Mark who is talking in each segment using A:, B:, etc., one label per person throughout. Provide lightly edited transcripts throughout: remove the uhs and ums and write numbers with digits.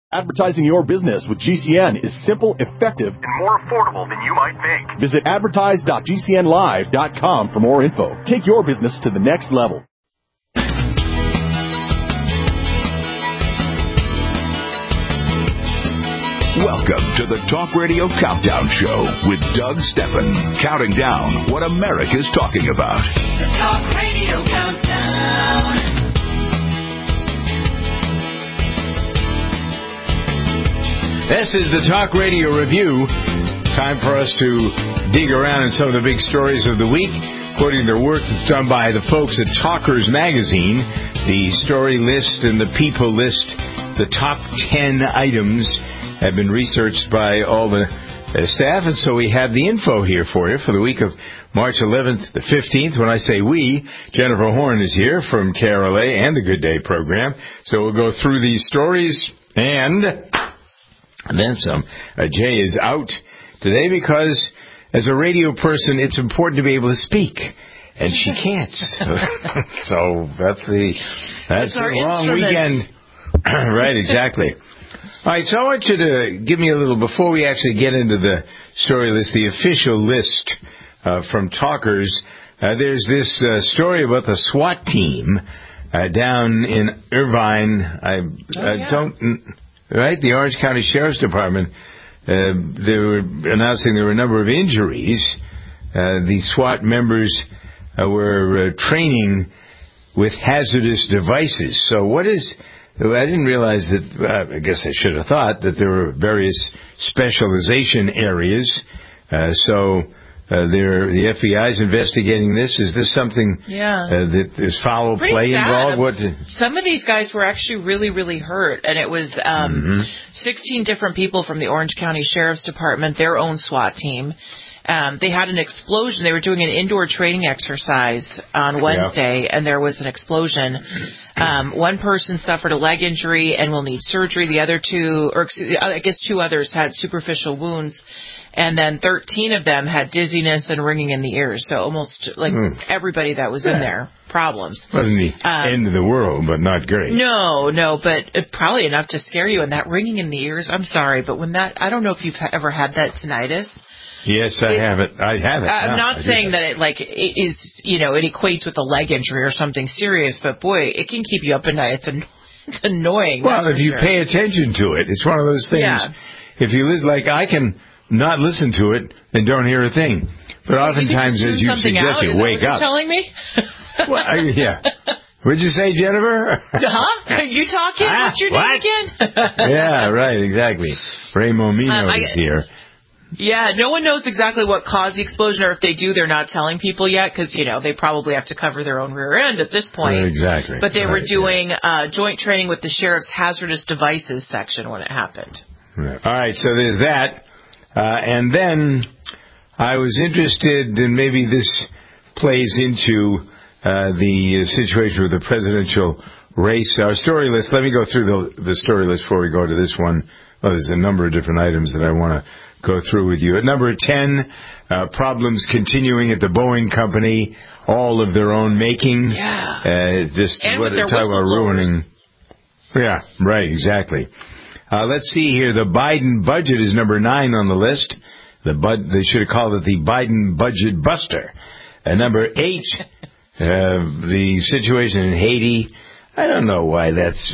A: Advertising your business with GCN is simple, effective, and more affordable than you might think. Visit advertise.gcnlive.com for more info. Take your business to the next level.
B: Welcome to the Talk Radio Countdown Show with Doug Steffen, counting down what America's talking about.
C: The Talk Radio Countdown.
D: This is the Talk Radio Review. Time for us to dig around in some of the big stories of the week, quoting their work that's done by the folks at Talkers Magazine. The story list and the people list, the top 10 items have been researched by all the staff, and so we have the info here for you for the week of March 11th to 15th. When I say we, Jennifer Horn is here from KRLA and the Good Day program. So we'll go through these stories and then some. Jay is out today because, as a radio person, it's important to be able to speak, and she can't. So that's the long weekend. Right, exactly. All right, so I want you to give me a little, before we actually get into the story list, the official list from Talkers. There's this story about the SWAT team down in Irvine. Right, the Orange County Sheriff's Department, they were announcing there were a number of injuries. The SWAT members were training with hazardous devices. So I didn't realize that, I guess I should have thought that there were various specialization areas. The FBI is investigating this. Is this something that there's foul play involved?
E: Some of these guys were actually really, really hurt, and it was 16 different people from the Orange County Sheriff's Department, their own SWAT team. They had an explosion. They were doing an indoor training exercise on Wednesday, and there was an explosion. One person suffered a leg injury and will need surgery. The other two others had superficial wounds. And then 13 of them had dizziness and ringing in the ears. So almost like everybody that was in there, problems.
D: Wasn't the end of the world, but not great.
E: No, but probably enough to scare you. And that ringing in the ears, I'm sorry, but I don't know if you've ever had that tinnitus.
D: Yes, I have it.
E: I'm not saying that it equates with a leg injury or something serious, but boy, it can keep you up at night. It's annoying.
D: Well, if you pay attention to it, it's one of those things. Yeah. If you I can not listen to it and don't hear a thing. But oftentimes, as you suggest, you wake up.
E: Telling me?
D: Well, yeah. What'd you say, Jennifer?
E: Are you talking? What's your name again?
D: Yeah, right, exactly. Ray Momino is here.
E: Yeah, no one knows exactly what caused the explosion, or if they do, they're not telling people yet, because, they probably have to cover their own rear end at this point.
D: Exactly.
E: But they were doing joint training with the Sheriff's Hazardous Devices section when it happened.
D: Right. All right, so there's that. And then I was interested, and maybe this plays into the situation with the presidential race. Our story list, let me go through the story list before we go to this one. Well, there's a number of different items that I want to go through with you. At number 10, problems continuing at the Boeing company, all of their own making.
E: Yeah.
D: And what they're talking about ruining. Yeah, right, exactly. Let's see here. The Biden budget is number 9 on the list. They should have called it the Biden Budget Buster. Number 8, the situation in Haiti. I don't know why that's...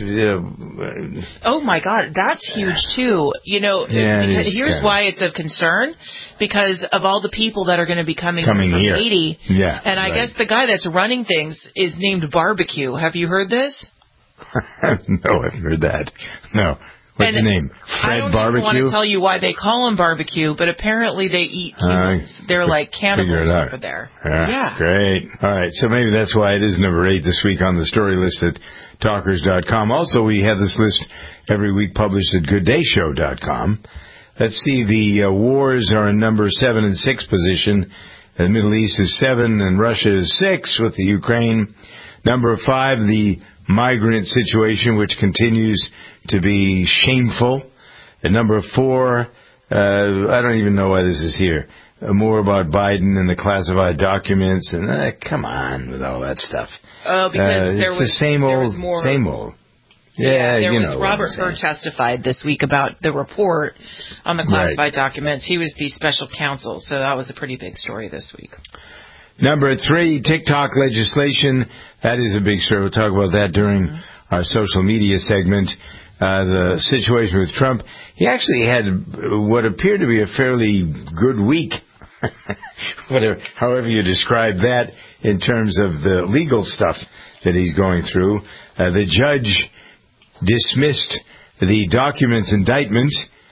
E: Oh, my God. That's huge, too. Here's why it's of concern. Because of all the people that are going to be coming from
D: here.
E: Haiti.
D: Yeah,
E: and I guess the guy that's running things is named Barbecue. Have you heard this?
D: No, I haven't heard that. No. What's his name? Fred Barbecue? I don't want
E: to tell you why they call him Barbecue, but apparently they eat humans. They're like cannibals over there.
D: Yeah. Great. All right, so maybe that's why it is number 8 this week on the story list at Talkers.com. Also, we have this list every week published at GoodDayShow.com. Let's see, the wars are in number 7 and 6 position. The Middle East is 7 and Russia is 6 with the Ukraine. Number 5, the migrant situation, which continues to be shameful. At number 4, I don't even know why this is here. More about Biden and the classified documents, and come on with all that stuff.
E: Oh, because
D: the same old. Yeah,
E: there
D: you
E: was
D: know
E: Robert
D: what I'm
E: Hur testified this week about the report on the classified documents. He was the special counsel, so that was a pretty big story this week.
D: Number 3, TikTok legislation. That is a big story. We'll talk about that during our social media segment. The situation with Trump. He actually had what appeared to be a fairly good week, however you describe that in terms of the legal stuff that he's going through. The judge dismissed the documents indictment,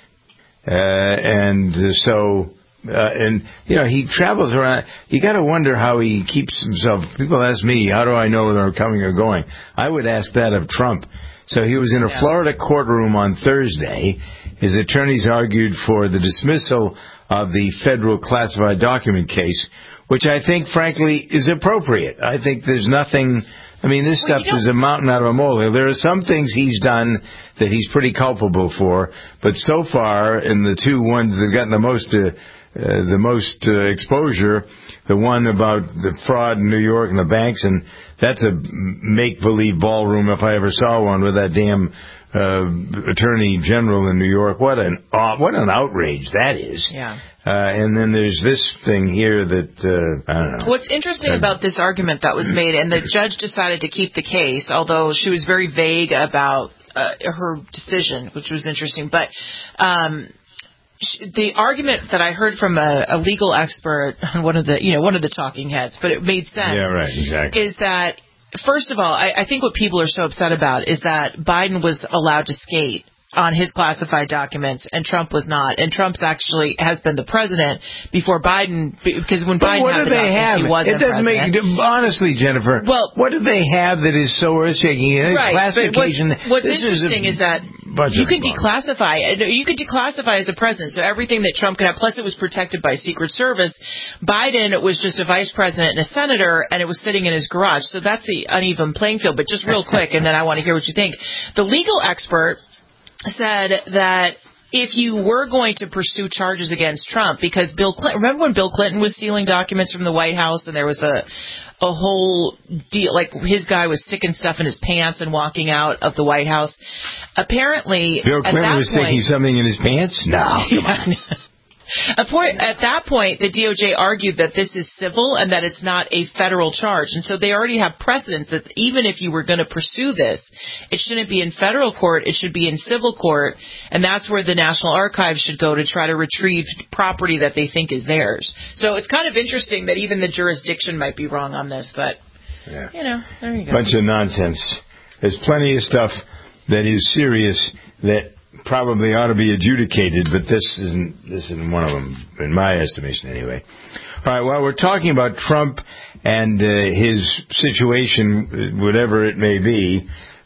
D: and he travels around. You got to wonder how he keeps himself. People ask me, how do I know when they're coming or going? I would ask that of Trump. So he was in a Florida courtroom on Thursday. His attorneys argued for the dismissal of the federal classified document case, which I think, frankly, is appropriate. I think there's nothing. I mean, this stuff is a mountain out of a molehill. There are some things he's done that he's pretty culpable for, but so far, in the two ones that have gotten the most exposure, the one about the fraud in New York and the banks, and that's a make-believe ballroom if I ever saw one with that damn attorney general in New York. What an outrage that is.
E: Yeah.
D: And then there's this thing here that, I don't know.
E: What's interesting about this argument that was made, and the judge decided to keep the case, although she was very vague about her decision, which was interesting. But the argument that I heard from a legal expert, one of the talking heads, but it made sense.
D: Yeah, right, exactly.
E: Is that, first of all, I think what people are so upset about is that Biden was allowed to skate on his classified documents, and Trump was not. And Trump's actually has been the president before Biden, because when Biden had the documents, he wasn't president.
D: Honestly, Jennifer, what do they have that is so earth-shaking?
E: Right,
D: classification.
E: What's interesting is that you can declassify. You can declassify as a president, so everything that Trump could have. Plus, it was protected by Secret Service. Biden was just a vice president and a senator, and it was sitting in his garage. So that's the uneven playing field. But just real quick, and then I want to hear what you think. The legal expert said that if you were going to pursue charges against Trump, because Bill Clinton, remember when Bill Clinton was stealing documents from the White House, and there was a whole deal, like his guy was sticking stuff in his pants and walking out of the White House. Apparently,
D: Bill Clinton was sticking something in his pants? No, come on.
E: At that point, the DOJ argued that this is civil and that it's not a federal charge. And so they already have precedent that even if you were going to pursue this, it shouldn't be in federal court, it should be in civil court. And that's where the National Archives should go to try to retrieve property that they think is theirs. So it's kind of interesting that even the jurisdiction might be wrong on this, but, there you go.
D: Bunch of nonsense. There's plenty of stuff that is serious that probably ought to be adjudicated, but this isn't one of them, in my estimation anyway. All right, well, we're talking about Trump and his situation, whatever it may be.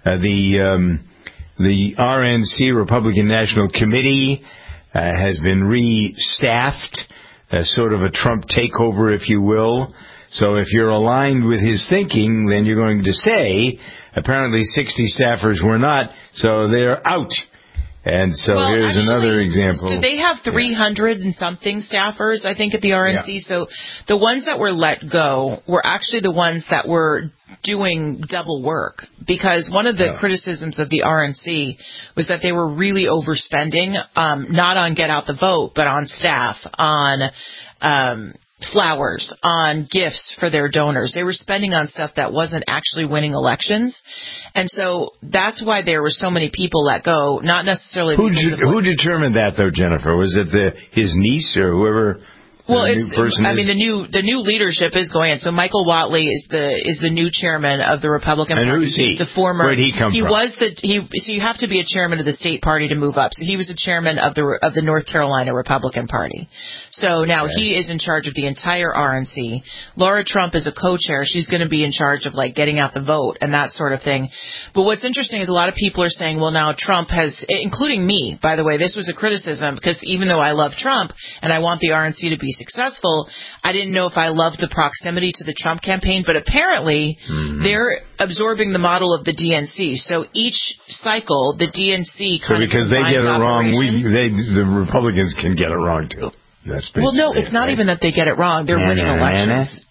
D: The RNC, Republican National Committee, has been restaffed, sort of a Trump takeover, if you will. So if you're aligned with his thinking, then you're going to say, apparently 60 staffers were not, so they're out. And so here's another example.
E: So they have 300 and something staffers, I think, at the RNC. Yeah. So the ones that were let go were actually the ones that were doing double work. Because one of the criticisms of the RNC was that they were really overspending, not on Get Out the Vote, but on staff, on flowers, on gifts for their donors. They were spending on stuff that wasn't actually winning elections. And so that's why there were so many people let go, not necessarily
D: Who determined that, though, Jennifer? Was it his niece or whoever?
E: Well, the new leadership is going in. So Michael Whatley is the new chairman of the Republican Party.
D: And who's he?
E: The former.
D: Where'd he come from?
E: So you have to be a chairman of the state party to move up. So he was a chairman of the North Carolina Republican Party. So now he is in charge of the entire RNC. Laura Trump is a co-chair. She's going to be in charge of getting out the vote and that sort of thing. But what's interesting is a lot of people are saying, well, now Trump has, including me, by the way, this was a criticism because even though I love Trump and I want the RNC to be successful, I didn't know if I loved the proximity to the Trump campaign, but apparently they're absorbing the model of the DNC. So each cycle, the DNC
D: because they get it wrong, the Republicans can get it wrong too.
E: Well, no, it's not even that they get it wrong. They're winning elections.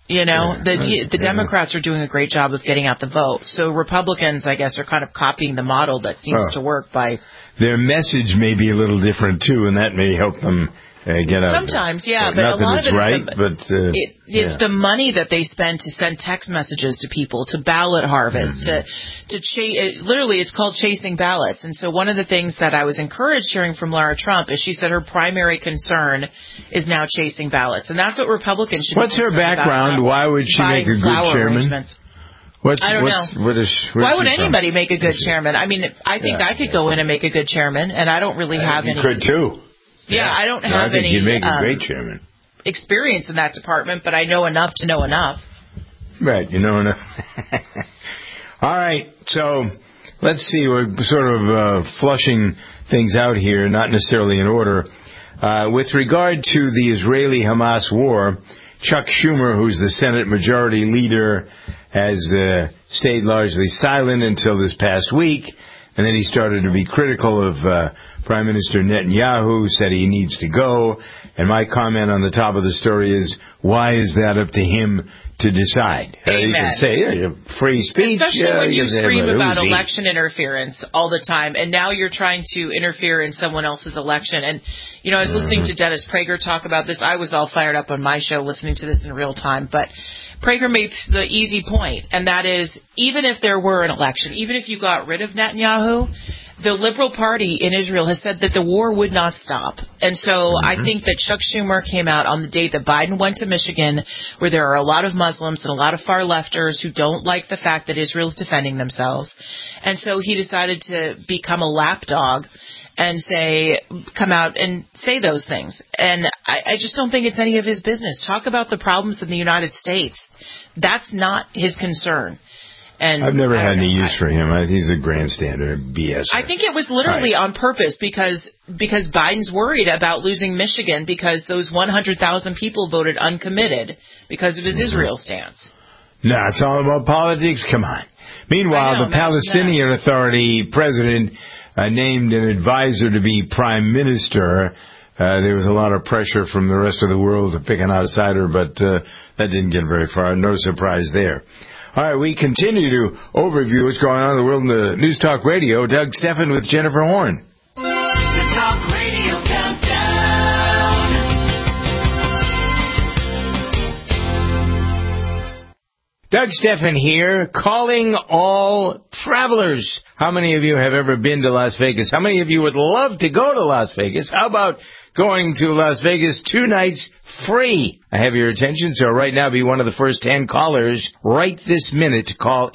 E: You know, the Democrats are doing a great job of getting out the vote. So Republicans, I guess, are kind of copying the model that seems to work by...
D: Their message may be a little different, too, and that may help them get out.
E: Sometimes, yeah, but a lot of it it's the money that they spend to send text messages to people, to ballot harvest, literally it's called chasing ballots. And so one of the things that I was encouraged hearing from Lara Trump is she said her primary concern is now chasing ballots. And that's what Republicans should
D: What's
E: be
D: her background? Why would she make a good chairman?
E: I don't know. Why would anybody make a good chairman? I mean, I think I could go in and make a good chairman, and I don't really have any...
D: You could, too.
E: Yeah, I don't have any
D: you'd make a great chairman.
E: Experience in that department, but I know enough to know enough.
D: Right, you know enough. All right, so let's see. We're sort of flushing things out here, not necessarily in order. With regard to the Israeli-Hamas war, Chuck Schumer, who's the Senate Majority Leader, has stayed largely silent until this past week, and then he started to be critical of Prime Minister Netanyahu, said he needs to go, and my comment on the top of the story is, why is that up to him to decide? You can say, free speech.
E: Especially when you scream about election interference all the time, and now you're trying to interfere in someone else's election. And, you know, I was listening to Dennis Prager talk about this. I was all fired up on my show listening to this in real time, but Prager makes the easy point, and that is, even if there were an election, even if you got rid of Netanyahu, the Liberal Party in Israel has said that the war would not stop. And so I think that Chuck Schumer came out on the day that Biden went to Michigan, where there are a lot of Muslims and a lot of far-lefters who don't like the fact that Israel's defending themselves. And so he decided to become a lapdog and come out and say those things. And I just don't think it's any of his business. Talk about the problems in the United States. That's not his concern. And
D: I've never had any use for him. He's a grandstander, BS.
E: I think it was literally on purpose because Biden's worried about losing Michigan because those 100,000 people voted uncommitted because of his Israel stance.
D: No, it's all about politics. Come on. Meanwhile, the Palestinian Authority president named an advisor to be prime minister. There was a lot of pressure from the rest of the world to pick an outsider, but that didn't get very far. No surprise there. All right, we continue to overview what's going on in the world in the News Talk Radio. Doug Steffen with Jennifer Horn.
C: The Talk Radio Countdown.
D: Doug Steffen here, calling all travelers. How many of you have ever been to Las Vegas? How many of you would love to go to Las Vegas? How about going to Las Vegas 2 nights free? I have your attention, so right now be one of the first 10 callers right this minute to call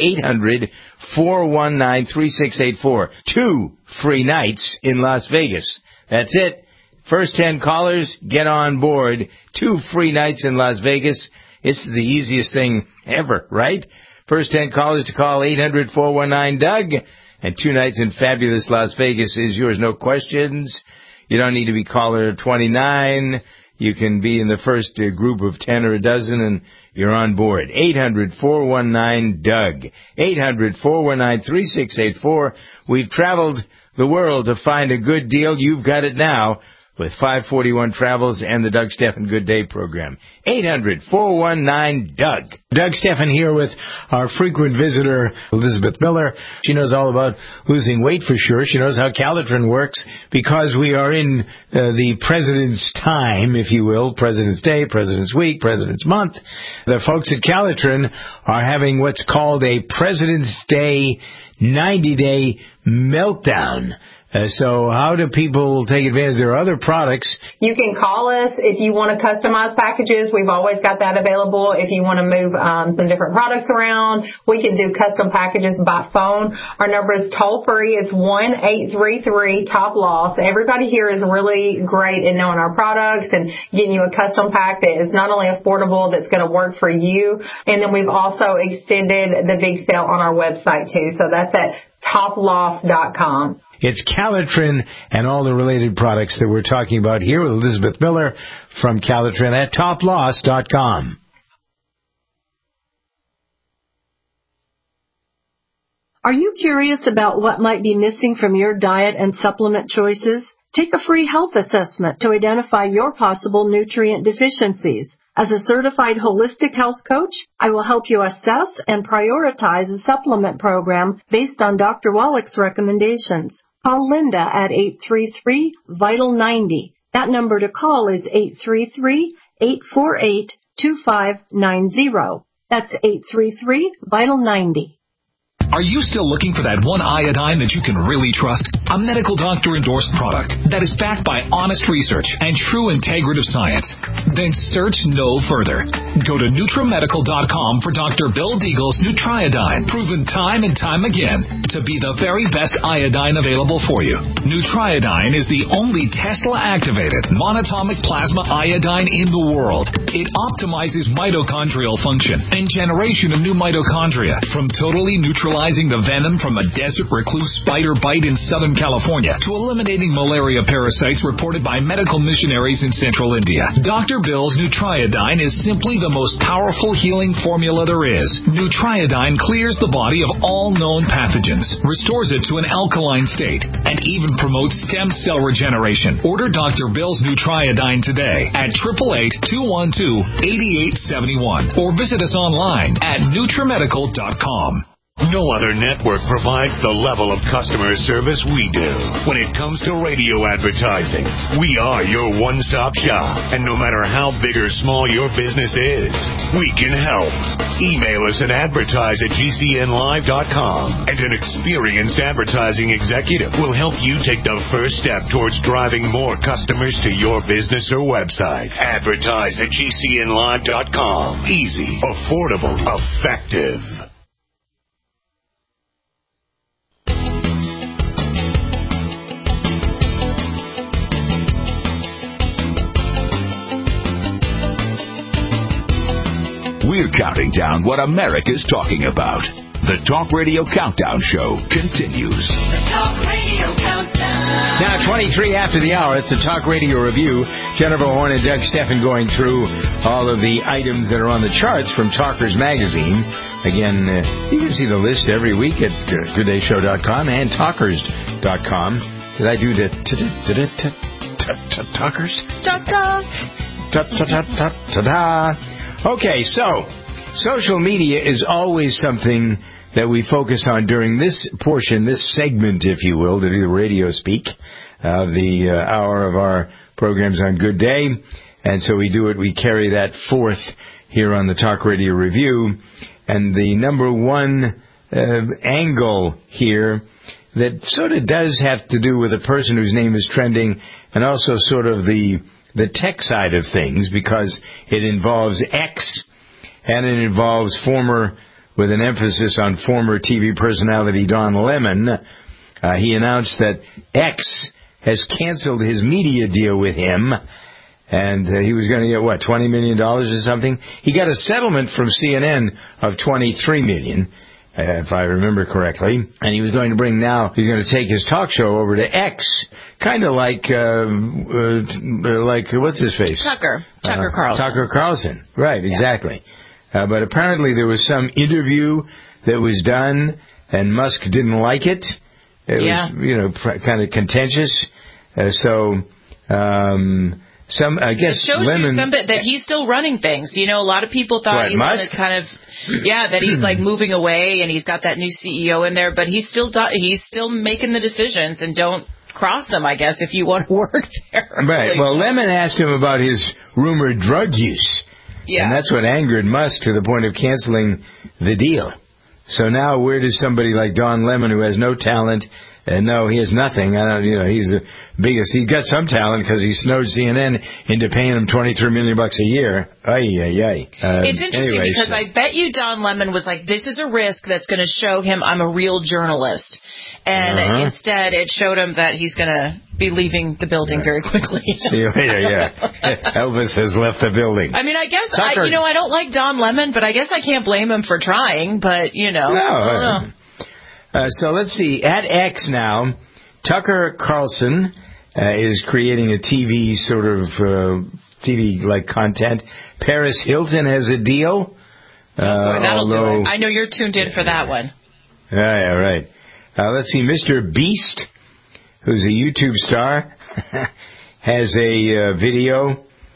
D: 800-419-3684. 2 free nights in Las Vegas. That's it. First 10 callers, get on board. 2 free nights in Las Vegas. It's the easiest thing ever, right? First 10 callers to call 800-419-DOUG. And 2 nights in fabulous Las Vegas is yours. No questions. You don't need to be caller 29. You can be in the first group of 10 or a dozen, and you're on board. 800-419-DOUG. 800-419-3684. We've traveled the world to find a good deal. You've got it now with 541 Travels and the Doug Steffen Good Day program. 800-419-DOUG. Doug Steffen here with our frequent visitor, Elizabeth Miller. She knows all about losing weight for sure. She knows how Calitrin works because we are in the President's time, if you will, President's Day, President's Week, President's Month. The folks at Calitrin are having what's called a President's Day 90-day meltdown. So how do people take advantage? There are other products.
F: You can call us if you want to customize packages. We've always got that available. If you want to move some different products around, we can do custom packages by phone. Our number is toll-free. It's 1-833-TOP-LOSS. Everybody here is really great in knowing our products and getting you a custom pack that is not only affordable, that's going to work for you. And then we've also extended the big sale on our website, too. So that's at toploss.com.
D: It's Calitrin and all the related products that we're talking about here with Elizabeth Miller from Calitrin at toploss.com.
G: Are you curious about what might be missing from your diet and supplement choices? Take a free health assessment to identify your possible nutrient deficiencies. As a certified holistic health coach, I will help you assess and prioritize a supplement program based on Dr. Wallach's recommendations. Call Linda at 833-VITAL-90. That number to call is 833-848-2590. That's 833-VITAL-90.
H: Are you still looking for that one iodine that you can really trust? A medical doctor-endorsed product that is backed by honest research and true integrative science? Then search no further. Go to NutriMedical.com for Dr. Bill Deagle's Nutriodine, proven time and time again to be the very best iodine available for you. Nutriodine is the only Tesla-activated monatomic plasma iodine in the world. It optimizes mitochondrial function and generation of new mitochondria from totally neutralizing the venom from a desert recluse spider bite in Southern California to eliminating malaria parasites reported by medical missionaries in Central India. Dr. Bill's Nutriodine is simply the most powerful healing formula there is. Nutriodine clears the body of all known pathogens, restores it to an alkaline state, and even promotes stem cell regeneration. Order Dr. Bill's Nutriodine today at 888-212-8871 or visit us online at NutriMedical.com.
B: No other network provides the level of customer service we do. When it comes to radio advertising, we are your one-stop shop. And no matter how big or small your business is, we can help. Email us at advertise@gcnlive.com, and an experienced advertising executive will help you take the first step towards driving more customers to your business or website. Advertise@gcnlive.com. Easy, affordable, effective. We're counting down what America's talking about. The Talk Radio Countdown Show continues.
C: The Talk Radio Countdown.
D: Now, 23 after the hour, it's the Talk Radio Review. Jennifer Horn and Doug Steffen going through all of the items that are on the charts from Talkers Magazine. Again, you can see the list every week at GoodDayShow.com and Talkers.com. Did I do the Talkers? Ta-ta! Okay, so social media is always something that we focus on during this portion, this segment, if you will, the radio speak of the hour of our programs on Good Day. And so we do it, we carry that forth here on the Talk Radio Review. And the number one angle here that sort of does have to do with a person whose name is trending, and also sort of the tech side of things, because it involves X, and it involves with an emphasis on former TV personality Don Lemon. He announced that X has canceled his media deal with him, and he was going to get, $20 million or something? He got a settlement from CNN of $23 million. If I remember correctly, and he was going to he's going to take his talk show over to X, kind of like what's his face?
E: Tucker Carlson.
D: Tucker Carlson, right? Yeah. Exactly. But apparently there was some interview that was done, and Musk didn't like it. It was, kind of contentious. I guess
E: it shows
D: Lemon,
E: you that he's still running things. A lot of people thought he was kind of, that he's like moving away and he's got that new CEO in there, but he's still making the decisions, and don't cross them, I guess, if you want to work there.
D: Right. Well, Lemon asked him about his rumored drug use. Yeah. And that's what angered Musk to the point of canceling the deal. So now where does somebody like Don Lemon, who has no talent, no, he has nothing. He's the biggest. He got some talent because he snowed CNN into paying him $23 million a year.
E: It's interesting because I bet you Don Lemon was like, "This is a risk that's going to show him I'm a real journalist," and instead it showed him that he's going to be leaving the building very quickly.
D: See you later. Yeah, Elvis has left the building.
E: I mean, I guess I don't like Don Lemon, but I guess I can't blame him for trying. But I don't know.
D: So let's see. At X now, Tucker Carlson is creating a TV sort of TV-like content. Paris Hilton has a deal.
E: That'll do it. I know you're tuned in for that one.
D: Yeah, right. Let's see. Mr. Beast, who's a YouTube star, has a video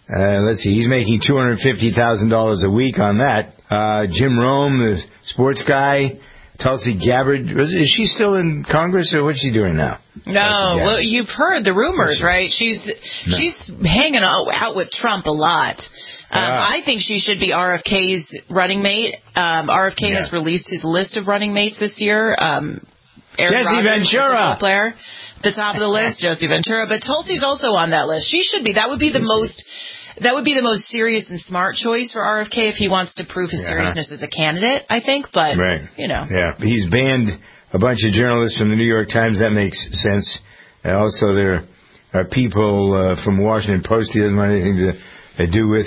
D: Let's see, he's making $250,000 a week on that. Jim Rome, the sports guy. Tulsi Gabbard, is she still in Congress, or what's she doing now?
E: No, well, you've heard the rumors, right? She's hanging out with Trump a lot. I think she should be RFK's running mate. RFK has released his list of running mates this year.
D: Jesse Ventura.
E: Player, the top of the list, Jesse Ventura. But Tulsi's also on that list. She should be. That would be the most serious and smart choice for RFK if he wants to prove his seriousness as a candidate, I think. But,
D: Yeah, he's banned a bunch of journalists from the New York Times. That makes sense. Also, there are people from Washington Post he doesn't want anything to do with.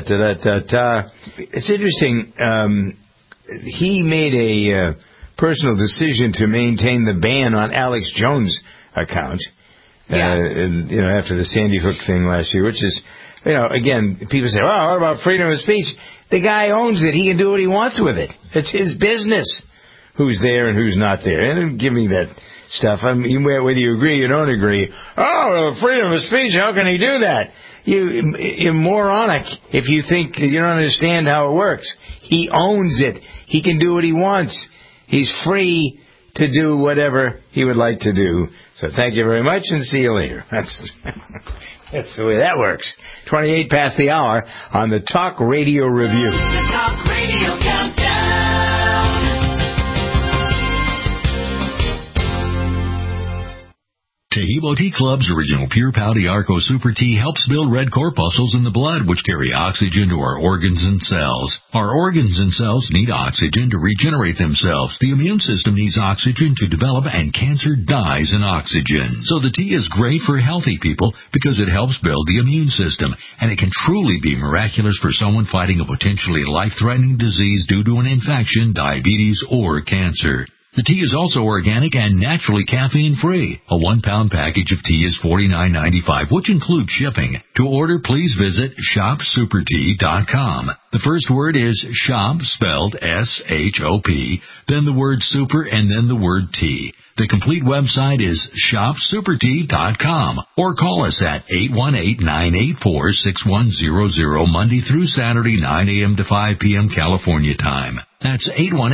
D: It's interesting. He made a personal decision to maintain the ban on Alex Jones' account. After the Sandy Hook thing last year, which is... again, people say, well, what about freedom of speech? The guy owns it. He can do what he wants with it. It's his business who's there and who's not there. And give me that stuff. Whether you agree or you don't agree. Oh, freedom of speech, how can he do that? You're moronic if you think you don't understand how it works. He owns it. He can do what he wants. He's free to do whatever he would like to do. So thank you very much and see you later. That's the way that works. 28 past the hour on the Talk Radio Review.
C: The Talk Radio Countdown.
I: Taheebo Tea Club's original Pure Pau Arco Super Tea helps build red corpuscles in the blood, which carry oxygen to our organs and cells. Our organs and cells need oxygen to regenerate themselves. The immune system needs oxygen to develop, and cancer dies in oxygen. So the tea is great for healthy people because it helps build the immune system, and it can truly be miraculous for someone fighting a potentially life-threatening disease due to an infection, diabetes, or cancer. The tea is also organic and naturally caffeine-free. A 1-pound package of tea is $49.95, which includes shipping. To order, please visit shopsupertea.com. The first word is shop, spelled S-H-O-P, then the word super, and then the word tea. The complete website is shopsupertea.com, or call us at 818-984-6100, Monday through Saturday, 9 a.m. to 5 p.m. California time. That's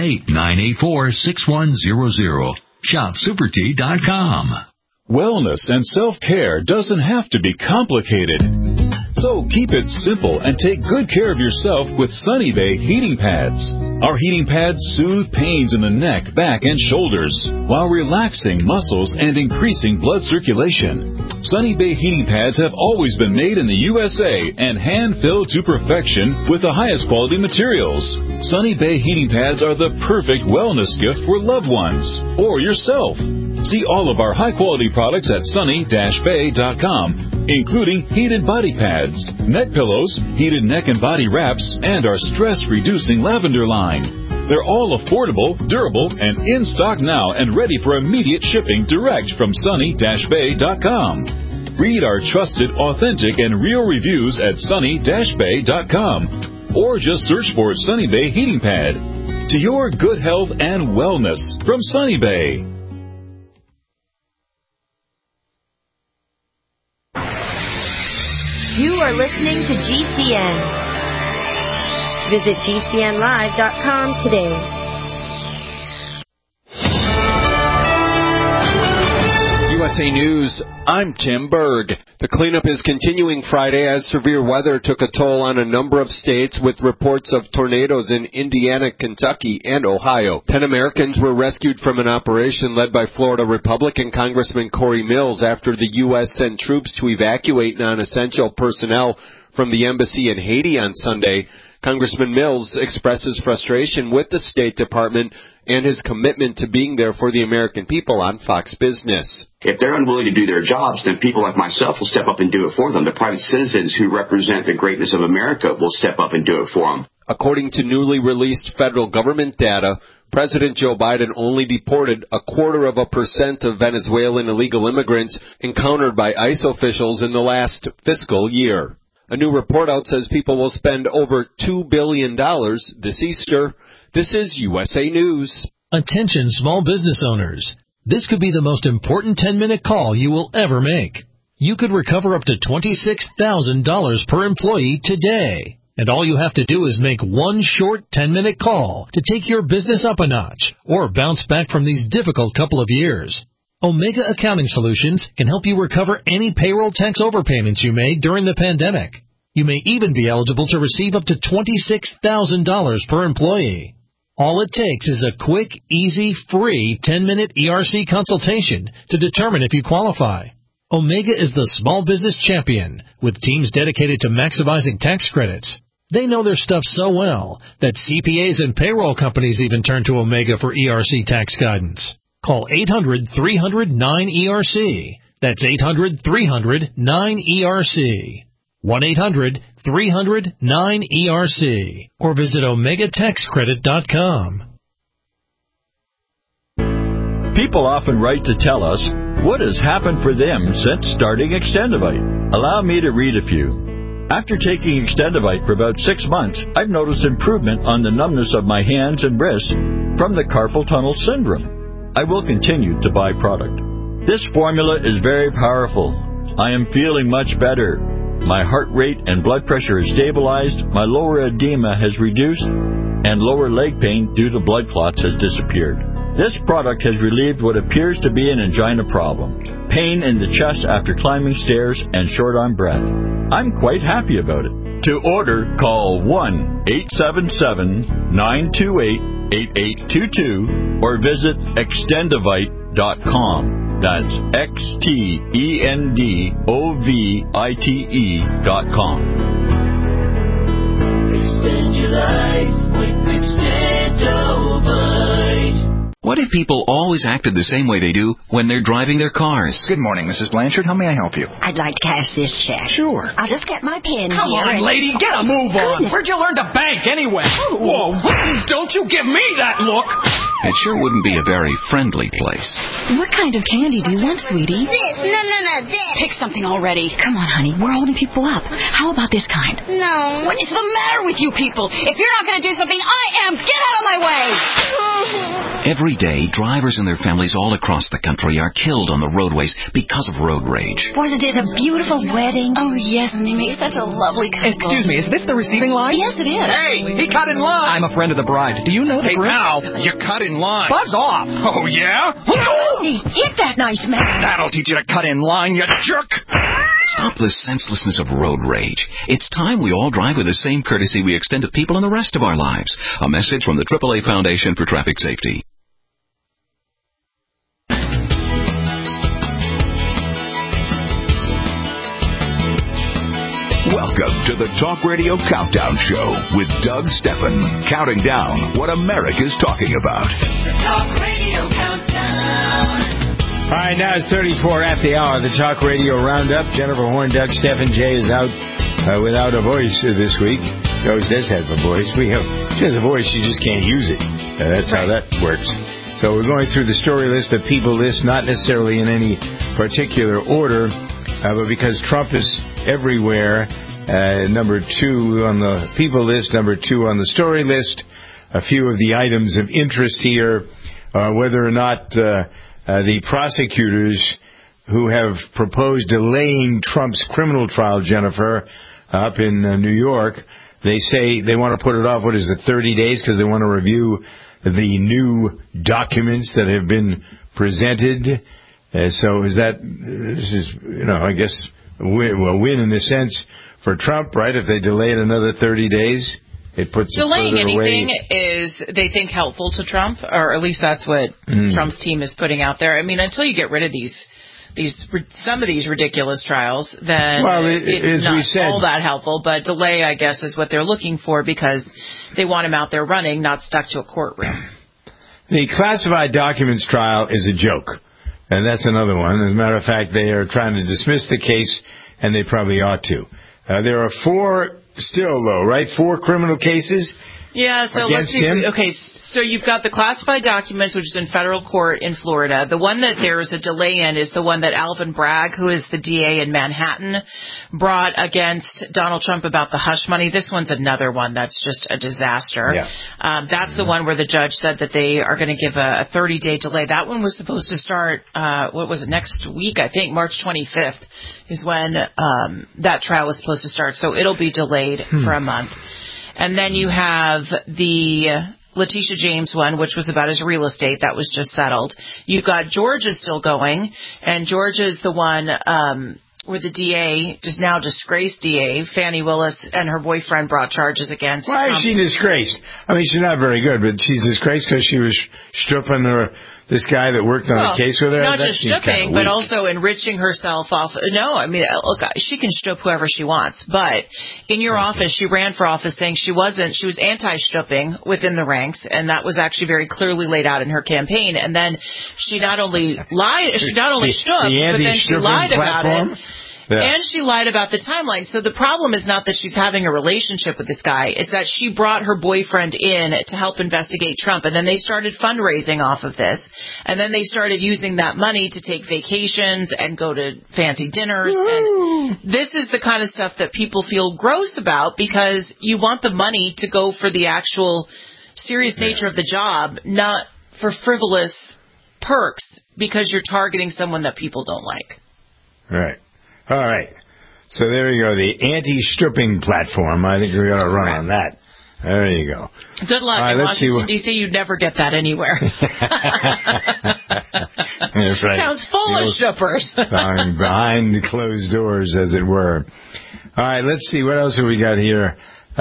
I: 818-984-6100. Shopsupertea.com.
A: Wellness and self-care doesn't have to be complicated. So keep it simple and take good care of yourself with Sunny Bay heating pads. Our heating pads soothe pains in the neck, back, and shoulders while relaxing muscles and increasing blood circulation. Sunny Bay heating pads have always been made in the USA and hand-filled to perfection with the highest quality materials. Sunny Bay heating pads are the perfect wellness gift for loved ones or yourself. See all of our high-quality products at sunny-bay.com, including heated body pads, neck pillows, heated neck and body wraps, and our stress-reducing lavender line. They're all affordable, durable, and in stock now and ready for immediate shipping direct from sunny-bay.com. Read our trusted, authentic, and real reviews at sunny-bay.com, or just search for Sunny Bay Heating Pad. To your good health and wellness from Sunny Bay.
J: You are listening to GCN. Visit GCNlive.com today.
K: USA News, I'm Tim Berg. The cleanup is continuing Friday as severe weather took a toll on a number of states with reports of tornadoes in Indiana, Kentucky, and Ohio. 10 Americans were rescued from an operation led by Florida Republican Congressman Corey Mills after the U.S. sent troops to evacuate non-essential personnel from the embassy in Haiti on Sunday. Congressman Mills expresses frustration with the State Department and his commitment to being there for the American people on Fox Business.
L: If they're unwilling to do their jobs, then people like myself will step up and do it for them. The private citizens who represent the greatness of America will step up and do it for them.
K: According to newly released federal government data, President Joe Biden only deported 0.25% of Venezuelan illegal immigrants encountered by ICE officials in the last fiscal year. A new report out says people will spend over $2 billion this Easter. This is USA News.
M: Attention small business owners. This could be the most important 10-minute call you will ever make. You could recover up to $26,000 per employee today. And all you have to do is make one short 10-minute call to take your business up a notch or bounce back from these difficult couple of years. Omega Accounting Solutions can help you recover any payroll tax overpayments you made during the pandemic. You may even be eligible to receive up to $26,000 per employee. All it takes is a quick, easy, free 10-minute ERC consultation to determine if you qualify. Omega is the small business champion with teams dedicated to maximizing tax credits. They know their stuff so well that CPAs and payroll companies even turn to Omega for ERC tax guidance. Call 800-300-9ERC. That's 800-300-9ERC. 1-800-300-9ERC. Or visit OmegaTaxCredit.com.
N: People often write to tell us what has happened for them since starting Extendivite. Allow me to read a few. After taking Extendivite for about 6 months, I've noticed improvement on the numbness of my hands and wrists from the carpal tunnel syndrome. I will continue to buy product. This formula is very powerful. I am feeling much better. My heart rate and blood pressure is stabilized, my lower edema has reduced, and lower leg pain due to blood clots has disappeared. This product has relieved what appears to be an angina problem, pain in the chest after climbing stairs, and short on breath. I'm quite happy about it. To order, call 1-877-928-8822 or visit Extendivite.com. That's XTENDOVITE.com.
C: Extend your life with Extendovite.
O: What if people always acted the same way they do when they're driving their cars?
P: Good morning, Mrs. Blanchard. How may I help you?
Q: I'd like to cash this check.
P: Sure.
Q: I'll just get my pen
P: Come
Q: here.
P: on, lady. Get a move on.
Q: Goodness.
P: Where'd you learn to bank anyway? Whoa. Don't you give me that look.
O: It sure wouldn't be a very friendly place.
Q: What kind of candy do you want, sweetie?
R: This. No, this.
Q: Pick something already. Come on, honey. We're holding people up. How about this kind?
R: No.
Q: What is the matter with you people? If you're not going to do something, I am. Get out of my way.
O: Every day, drivers and their families all across the country are killed on the roadways because of road rage.
Q: Wasn't it a beautiful wedding? Oh, yes, and they made such a lovely couple.
P: Excuse me, is this the receiving line?
Q: Yes, it is.
P: Hey, he cut in line. I'm a friend of the bride. Do you know the grip? Hey, pal, you cut in line. Buzz off. Oh, yeah?
Q: Hey, hit that nice man.
P: That'll teach you to cut in line, you jerk.
O: Stop the senselessness of road rage. It's time we all drive with the same courtesy we extend to people in the rest of our lives. A message from the AAA Foundation for Traffic Safety.
B: Welcome to the Talk Radio Countdown Show with Doug Steffen, counting down what America's talking about.
C: The Talk Radio Countdown.
D: All right, now it's 34 after the hour. The Talk Radio Roundup. Jennifer Horn, Doug Steffen. Jay is out without a voice this week. He always does have a voice. She has a voice, she just can't use it. That's how that works. So we're going through the story list, the people list, not necessarily in any particular order, but because Trump is everywhere, number 2 on the people list, number 2 on the story list. A few of the items of interest here are whether or not the prosecutors who have proposed delaying Trump's criminal trial, Jennifer, up in New York, they say they want to put it off, 30 days, because they want to review the new documents that have been presented. So is that, this is, I guess, a win in a sense for Trump, right? If they delay it another 30 days, it puts
E: delaying
D: it further
E: anything
D: away.
E: is, they think, helpful to Trump, or at least that's what Trump's team is putting out there. I mean, until you get rid of some of these ridiculous trials, then it's not all that helpful. But delay, I guess, is what they're looking for because they want him out there running, not stuck to a courtroom.
D: The classified documents trial is a joke, and that's another one. As a matter of fact, they are trying to dismiss the case, and they probably ought to. There are 4 still, though, right? 4 criminal cases
E: Yeah, so let's see. Okay, so you've got the classified documents, which is in federal court in Florida. The one that there is a delay in is the one that Alvin Bragg, who is the DA in Manhattan, brought against Donald Trump about the hush money. This one's another one that's just a disaster.
D: Yeah.
E: That's the one where the judge said that they are going to give a 30-day delay. That one was supposed to start, next week, I think, March 25th is when that trial was supposed to start. So it'll be delayed for a month. And then you have the Letitia James one, which was about his real estate. That was just settled. You've got Georgia still going, and Georgia's the one where the DA, just now disgraced DA, Fannie Willis, and her boyfriend brought charges against
D: Why
E: Trump.
D: is she disgraced? I mean, she's not very good, but she's disgraced because she was stripping this guy that worked on the case with her?
E: Not just stripping, but also enriching herself off. No, I mean, look, she can strip whoever she wants. But in your office, she ran for office saying she was anti-stripping within the ranks, and that was actually very clearly laid out in her campaign. And then she not only stripped, but then she lied about it. Yeah. And she lied about the timeline. So the problem is not that she's having a relationship with this guy. It's that she brought her boyfriend in to help investigate Trump. And then they started fundraising off of this. And then they started using that money to take vacations and go to fancy dinners. And this is the kind of stuff that people feel gross about because you want the money to go for the actual serious nature of the job, not for frivolous perks because you're targeting someone that people don't like.
D: Right. All right. So there you go, the anti-stripping platform. I think we ought to run on that. There you go.
E: Good luck.
D: Right,
E: in Washington, D.C., you'd never get that anywhere.
D: Right.
E: Sounds full of strippers.
D: Behind the closed doors, as it were. All right, let's see. What else have we got here?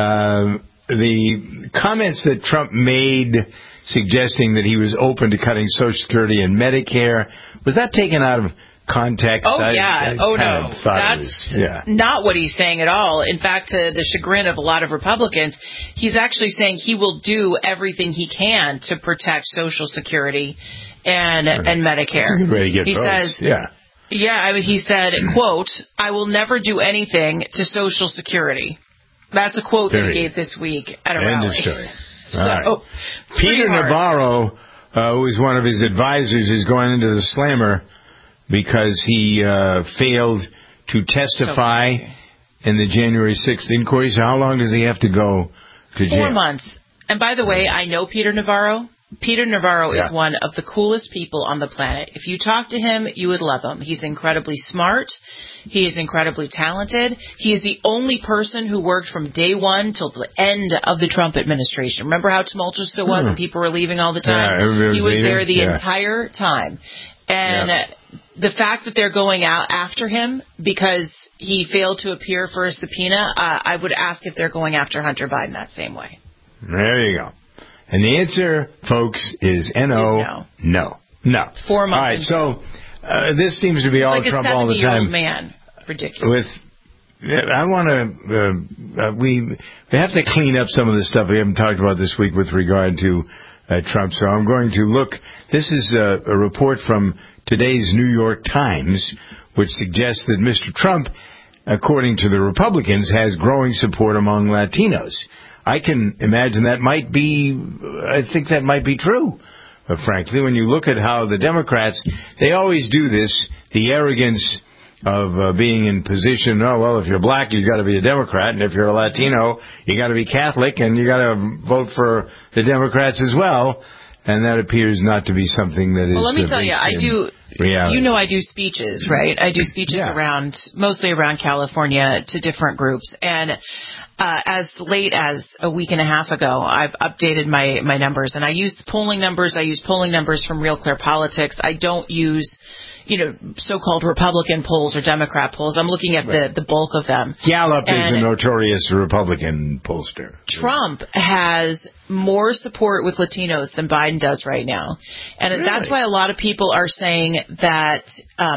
D: The comments that Trump made suggesting that he was open to cutting Social Security and Medicare, was that taken out of context?
E: Oh, yeah. No. That's not what he's saying at all. In fact, to the chagrin of a lot of Republicans, he's actually saying he will do everything he can to protect Social Security and Medicare.
D: That's a good way to get
E: he
D: votes.
E: Says, I mean, he said, quote, "I will never do anything to Social Security." That's a quote that he gave this week at a rally.
D: Right. Peter Navarro, who is one of his advisors, is going into the slammer because he failed to testify in the January 6th inquiry. So how long does he have to go to jail?
E: 4 months. And by the way, I know Peter Navarro. Peter Navarro is one of the coolest people on the planet. If you talk to him, you would love him. He's incredibly smart. He is incredibly talented. He is the only person who worked from day one till the end of the Trump administration. Remember how tumultuous it was and people were leaving all the time? He was there the entire time. And the fact that they're going out after him because he failed to appear for a subpoena, I would ask if they're going after Hunter Biden that same way.
D: There you go. And the answer, folks, is no. 4
E: months.
D: All right, so this seems to be all Trump all the time.
E: Like a 70-year-old man. Ridiculous.
D: I want to, we have to clean up some of the stuff we haven't talked about this week with regard to Trump. So I'm going to look. This is a report from today's New York Times, which suggests that Mr. Trump, according to the Republicans, has growing support among Latinos. I can imagine I think that might be true, frankly, when you look at how the Democrats, they always do this, the arrogance of being in position, if you're black, you got to be a Democrat, and if you're a Latino, you got to be Catholic, and you got to vote for the Democrats as well, and that appears not to be something that is.
E: Well, let me tell you, I do.
D: Reality.
E: You know, I do speeches, right? I do speeches mostly around California to different groups, and as late as a week and a half ago, I've updated my numbers, and I use polling numbers. I use polling numbers from Real Clear Politics. I don't use so-called Republican polls or Democrat polls. I'm looking at the bulk of them.
D: Gallup is a notorious Republican pollster.
E: Trump has more support with Latinos than Biden does right now. And that's why a lot of people are saying that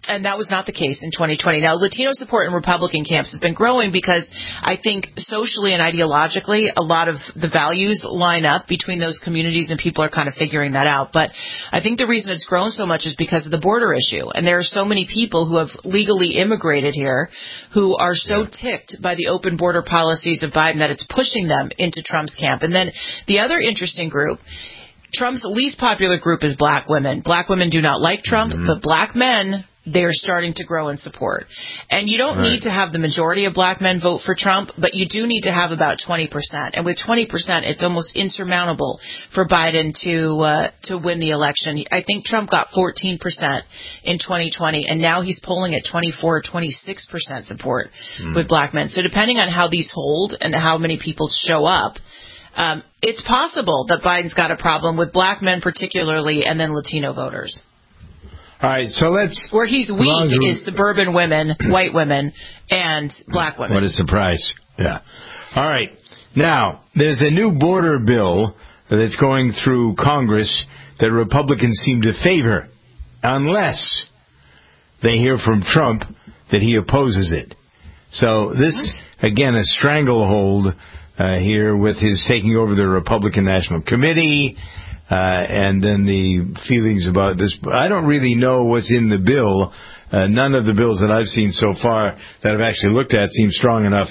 E: And that was not the case in 2020. Now, Latino support in Republican camps has been growing because I think socially and ideologically, a lot of the values line up between those communities, and people are kind of figuring that out. But I think the reason it's grown so much is because of the border issue. And there are so many people who have legally immigrated here who are so ticked by the open border policies of Biden that it's pushing them into Trump's camp. And then the other interesting group, Trump's least popular group, is black women. Black women do not like Trump, but black men, they're starting to grow in support. And you don't need to have the majority of black men vote for Trump, but you do need to have about 20%. And with 20%, it's almost insurmountable for Biden to win the election. I think Trump got 14% in 2020, and now he's polling at 24 or 26% support with black men. So depending on how these hold and how many people show up, it's possible that Biden's got a problem with black men particularly, and then Latino voters.
D: All right, so let's...
E: Where he's weak is suburban women, white women, and black women.
D: What a surprise. Yeah. All right. Now, there's a new border bill that's going through Congress that Republicans seem to favor, unless they hear from Trump that he opposes it. So this, again, a stranglehold here with his taking over the Republican National Committee, and then the feelings about this. I don't really know what's in the bill. None of the bills that I've seen so far that I've actually looked at seem strong enough.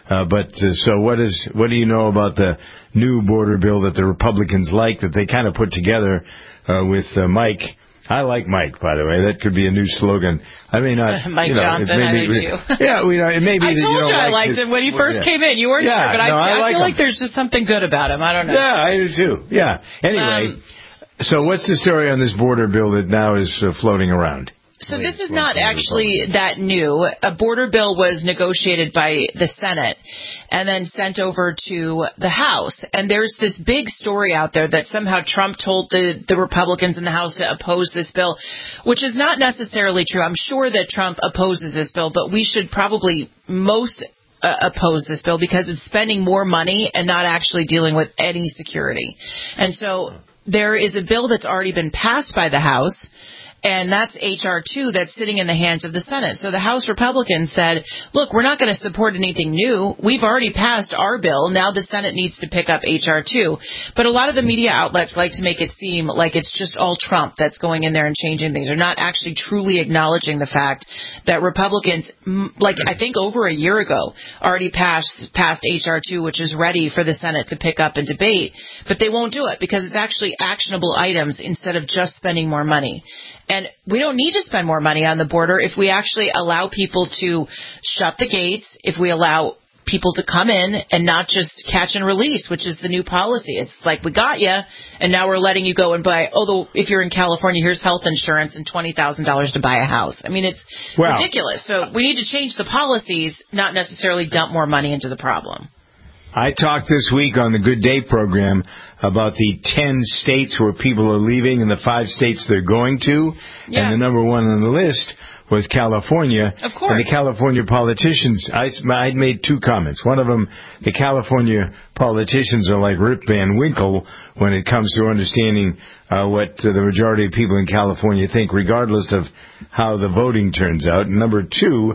D: So what do you know about the new border bill that the Republicans like, that they kind of put together with Mike? I like Mike, by the way. That could be a new slogan. I may not.
E: Mike Johnson, I do too.
D: Yeah, it may be.
E: I told you I liked him when he first came in. You weren't sure, but I feel like there's just something good about him. I don't know.
D: Yeah, I do too. Yeah. Anyway, so what's the story on this border bill that now is floating around?
E: So this is not actually that new. A border bill was negotiated by the Senate and then sent over to the House. And there's this big story out there that somehow Trump told the Republicans in the House to oppose this bill, which is not necessarily true. I'm sure that Trump opposes this bill, but we should probably most oppose this bill because it's spending more money and not actually dealing with any security. And so there is a bill that's already been passed by the House, and that's H.R. 2 that's sitting in the hands of the Senate. So the House Republicans said, look, we're not going to support anything new. We've already passed our bill. Now the Senate needs to pick up H.R. 2. But a lot of the media outlets like to make it seem like it's just all Trump that's going in there and changing things. They're not actually truly acknowledging the fact that Republicans, like I think over a year ago, already passed H.R. 2, which is ready for the Senate to pick up and debate. But they won't do it because it's actually actionable items instead of just spending more money. And we don't need to spend more money on the border if we actually allow people to shut the gates, if we allow people to come in and not just catch and release, which is the new policy. It's like, we got you, and now we're letting you go and buy, although if you're in California, here's health insurance and $20,000 to buy a house. I mean, it's ridiculous. So we need to change the policies, not necessarily dump more money into the problem.
D: I talked this week on the Good Day program about the 10 states where people are leaving and the 5 states they're going to. Yeah. And the number one on the list was California.
E: Of course.
D: And the California politicians, I made 2 comments. One of them, the California politicians are like Rip Van Winkle when it comes to understanding what the majority of people in California think, regardless of how the voting turns out. And number 2,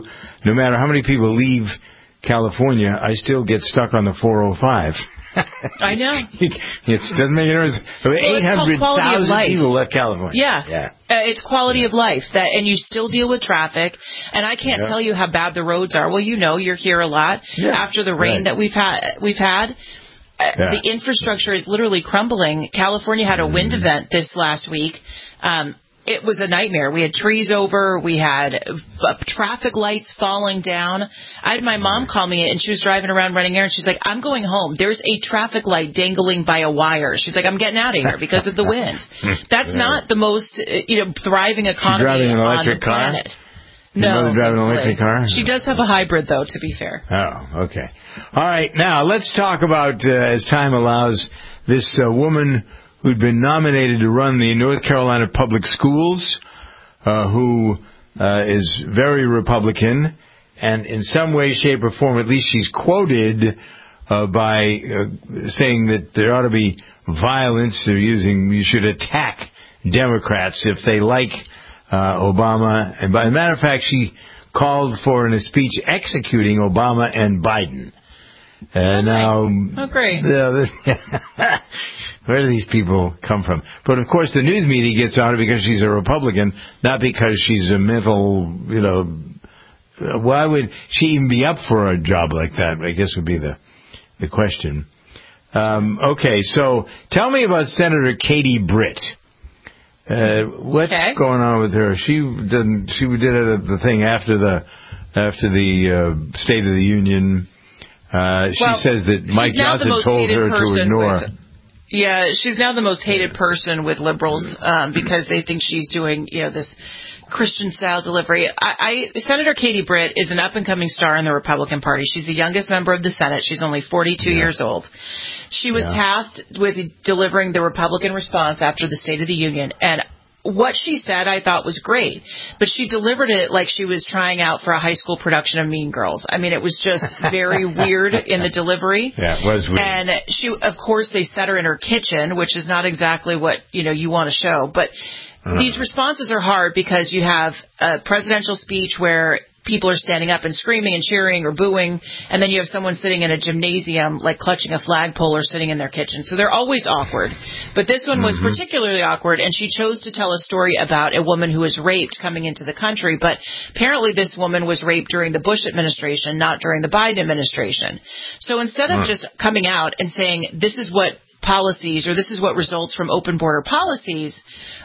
D: no matter how many people leave California, I still get stuck on the 405.
E: I know.
D: It doesn't make any difference. 800,000 people left California.
E: Yeah. It's quality of life, and you still deal with traffic. And I can't tell you how bad the roads are. Well, you know, you're here a lot after the rain that we've had. The infrastructure is literally crumbling. California had a wind event this last week. It was a nightmare. We had trees over. We had traffic lights falling down. I had my mom call me, and she was driving around running errands. She's like, I'm going home. There's a traffic light dangling by a wire. She's like, I'm getting out of here because of the wind. That's not the most thriving economy on the planet.
D: No. Your mother driving an electric car?
E: She does have a hybrid, though, to be fair.
D: Oh, okay. All right. Now, let's talk about, as time allows, this woman who'd been nominated to run the North Carolina Public Schools, who is very Republican, and in some way, shape, or form, at least she's quoted by saying that there ought to be violence, or you should attack Democrats if they like Obama. And by the matter of fact, she called for in a speech executing Obama and Biden. And now,
E: great.
D: Where do these people come from? But of course, the news media gets on it because she's a Republican, not because she's a mental, why would she even be up for a job like that? I guess would be the question. Okay, so tell me about Senator Katie Britt. What's going on with her? She did the thing after the State of the Union. She says that Mike Johnson told her to ignore.
E: She's now the most hated person with liberals because they think she's doing, this Christian-style delivery. Senator Katie Britt is an up-and-coming star in the Republican Party. She's the youngest member of the Senate. She's only 42 years old. She was tasked with delivering the Republican response after the State of the Union, and what she said I thought was great, but she delivered it like she was trying out for a high school production of Mean Girls. I mean, it was just very weird in the delivery.
D: Yeah, it was weird.
E: And of course, they set her in her kitchen, which is not exactly what, you want to show. But these responses are hard because you have a presidential speech where people are standing up and screaming and cheering or booing, and then you have someone sitting in a gymnasium, like clutching a flagpole or sitting in their kitchen. So they're always awkward. But this one was particularly awkward, and she chose to tell a story about a woman who was raped coming into the country. But apparently this woman was raped during the Bush administration, not during the Biden administration. So instead of just coming out and saying, this is what policies or this is what results from open border policies,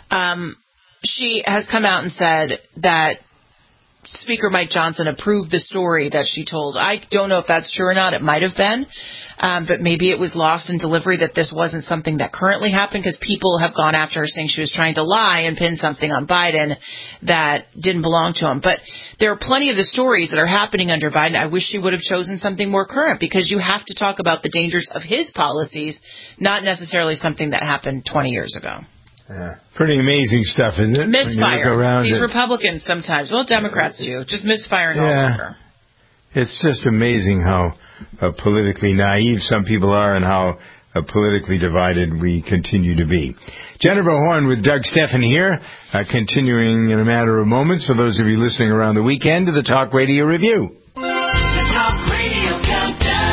E: she has come out and said that Speaker Mike Johnson approved the story that she told. I don't know if that's true or not. It might have been, but maybe it was lost in delivery that this wasn't something that currently happened because people have gone after her saying she was trying to lie and pin something on Biden that didn't belong to him. But there are plenty of the stories that are happening under Biden. I wish she would have chosen something more current because you have to talk about the dangers of his policies, not necessarily something that happened 20 years ago.
D: Yeah. Pretty amazing stuff, isn't it?
E: Misfire. These Republicans sometimes, Democrats too, just misfiring all over.
D: It's just amazing how politically naive some people are and how politically divided we continue to be. Jennifer Horn with Doug Stephan here, continuing in a matter of moments for those of you listening around the weekend to the Talk Radio Review.
C: The Talk Radio Countdown.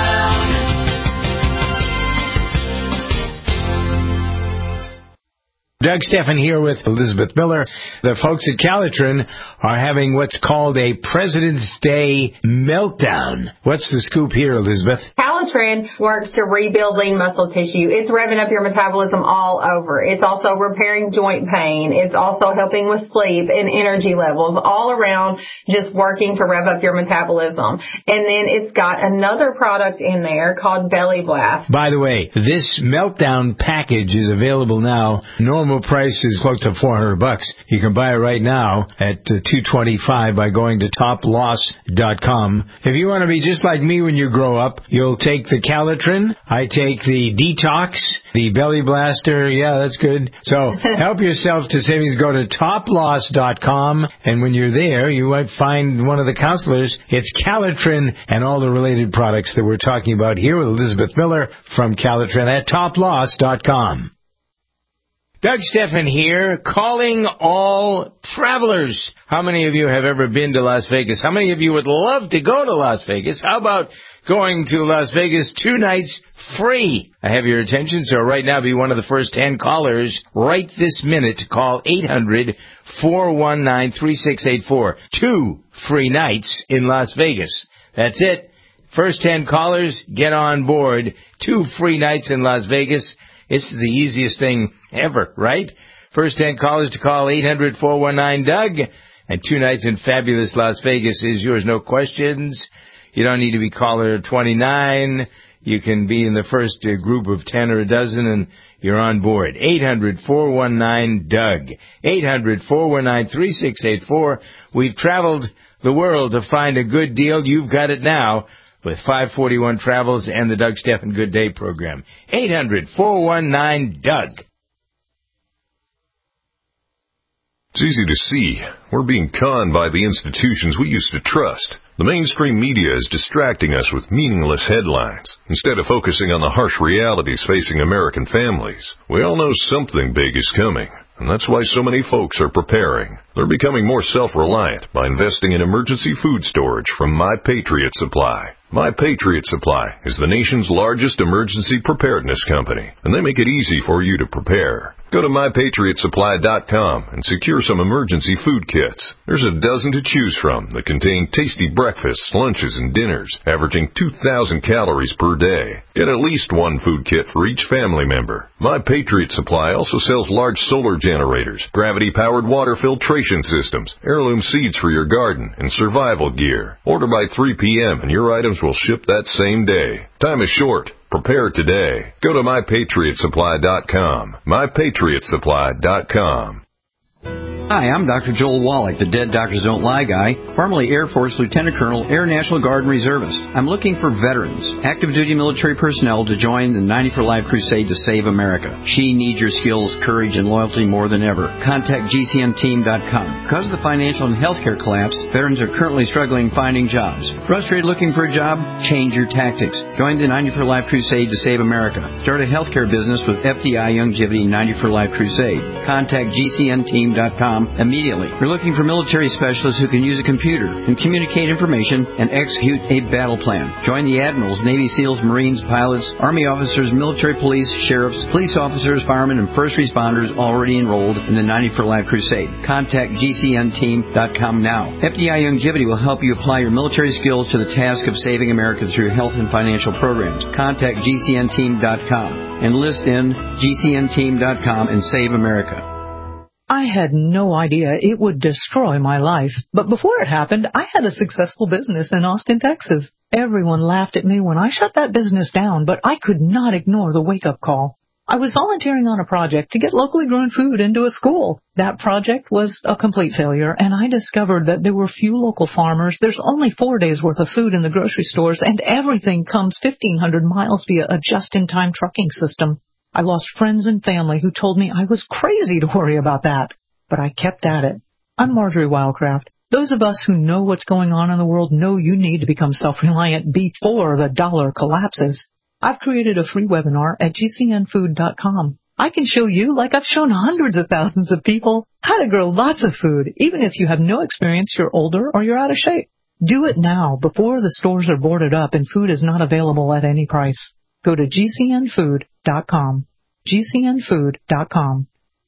D: Doug Stephan here with Elizabeth Miller. The folks at Calitrin are having what's called a President's Day meltdown. What's the scoop here, Elizabeth?
F: Calitrin works to rebuild lean muscle tissue. It's revving up your metabolism all over. It's also repairing joint pain. It's also helping with sleep and energy levels, all around just working to rev up your metabolism. And then it's got another product in there called Belly Blast.
D: By the way, this meltdown package is available now. Normal price is close to $400. You can buy it right now at $225 by going to toploss.com. If you want to be just like me when you grow up, you'll take the Calitrin. I take the Detox, the Belly Blaster. Yeah, that's good. So help yourself to savings. Go to toploss.com, and when you're there, you might find one of the counselors. It's Calitrin and all the related products that we're talking about here with Elizabeth Miller from Calitrin at toploss.com. Doug Stephan here, calling all travelers. How many of you have ever been to Las Vegas? How many of you would love to go to Las Vegas? How about going to Las Vegas 2 nights free? I have your attention, so right now be one of the first 10 callers right this minute to call 800-419-3684. 2 free nights in Las Vegas. That's it. First 10 callers, get on board. 2 free nights in Las Vegas. It's the easiest thing ever, right? First 10 callers to call 800-419-DOUG. And 2 nights in fabulous Las Vegas is yours, no questions. You don't need to be caller 29. You can be in the first group of 10 or a dozen, and you're on board. 800-419-DOUG. 800-419-3684. We've traveled the world to find a good deal. You've got it now with 541 Travels and the Doug Stephan Good Day program. 800-419-DOUG.
R: It's easy to see. We're being conned by the institutions we used to trust. The mainstream media is distracting us with meaningless headlines instead of focusing on the harsh realities facing American families. We all know something big is coming. and that's why so many folks are preparing. They're becoming more self-reliant by investing in emergency food storage from My Patriot Supply. My Patriot Supply is the nation's largest emergency preparedness company, and they make it easy for you to prepare. Go to MyPatriotSupply.com and secure some emergency food kits. There's a dozen to choose from that contain tasty breakfasts, lunches, and dinners, averaging 2,000 calories per day. Get at least one food kit for each family member. My Patriot Supply also sells large solar generators, gravity-powered water filtration systems, heirloom seeds for your garden, and survival gear. Order by 3 p.m. and your items will ship that same day. Time is short. Prepare today. Go to MyPatriotSupply.com. MyPatriotSupply.com.
S: Hi, I'm Dr. Joel Wallach, the Dead Doctors Don't Lie guy, formerly Air Force Lieutenant Colonel, Air National Guard and Reservist. I'm looking for veterans, active duty military personnel to join the 90 for Life crusade to save America. She needs your skills, courage, and loyalty more than ever. Contact GCNteam.com. Because of the financial and healthcare collapse, veterans are currently struggling finding jobs. Frustrated looking for a job? Change your tactics. Join the 90 for Life crusade to save America. Start a healthcare business with FDI Youngevity 90 for Life crusade. Contact GCNteam.com immediately. We're looking for military specialists who can use a computer and communicate information and execute a battle plan. Join the admirals, Navy SEALs, Marines, pilots, Army officers, military police, sheriffs, police officers, firemen, and first responders already enrolled in the 90 for Life crusade. Contact GCNteam.com now. FDI Youngevity will help you apply your military skills to the task of saving America through health and financial programs. Contact GCNteam.com. Enlist in GCNteam.com and save America.
T: I had no idea it would destroy my life, but before it happened, I had a successful business in Austin, Texas. Everyone laughed at me when I shut that business down, but I could not ignore the wake-up call. I was volunteering on a project to get locally grown food into a school. That project was a complete failure, and I discovered that there were few local farmers. There's only 4 days' worth of food in the grocery stores, and everything comes 1,500 miles via a just-in-time trucking system. I lost friends and family who told me I was crazy to worry about that, but I kept at it. I'm Marjorie Wildcraft. Those of us who know what's going on in the world know you need to become self-reliant before the dollar collapses. I've created a free webinar at GCNfood.com. I can show you, like I've shown hundreds of thousands of people, how to grow lots of food, even if you have no experience, you're older, or you're out of shape. Do it now before the stores are boarded up and food is not available at any price. Go to GCNfood.com. GCNfood.com.